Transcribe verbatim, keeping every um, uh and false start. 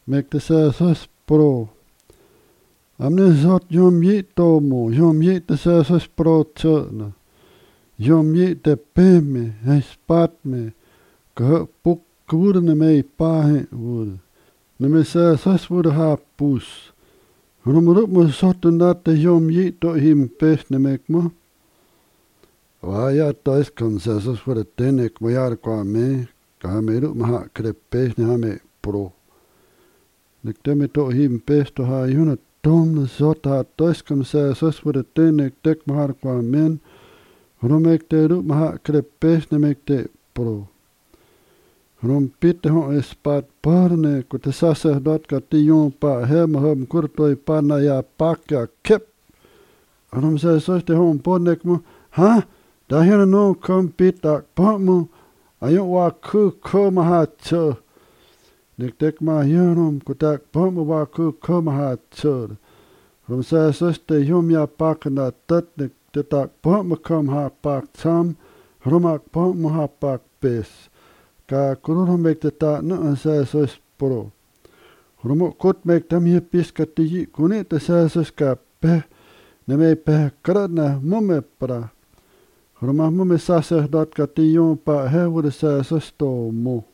Mek te sa sos pro. Amne zot yom yi tomo, yom yi te sa sos pro tsona. Yom yi te peme, hij spat me, ke puk kwurde ne me pahe woede. Ne me sa sos woede ha pus. Rumrup me zot en dat te yom yi to him pes ne mek mo. Wa ja tois kan sa sos woede tenek mo jaar kwa me, ka me rup me ha krep pes ne ha me pro. Nek te me to him pes to ha yuna tom ne zot ha tois kan sa sos woede tenek tek mo haar kwa men. Rum ek te rup me ha krep pes ne mek te pro. Rum pite hon espat parne ko te saseh dot ka ti yon pa hem hem kurtoi pa na ya pak ya kep. Rum sa sos te hon podnek mo, ha? Da hena no kom pitak pa mo, ayon wa ku ko ma ha tso. Nek tek ma yonom ko tak pa mo wa ku ko ma ha tso. Rum sa sos te yom ya pak na tat nek te tak pa mo kom ha pak tam, rum ak pa mo ha pak pes. Ka kururum mek te ta na an sa sos pro. Rumo kot mek tam ye pis ka ti yi kune te sa sos ka pe, ne me pe krat na mume pra. Ruma mume sa se dot ka ti yon pa he wude sa sos to mo.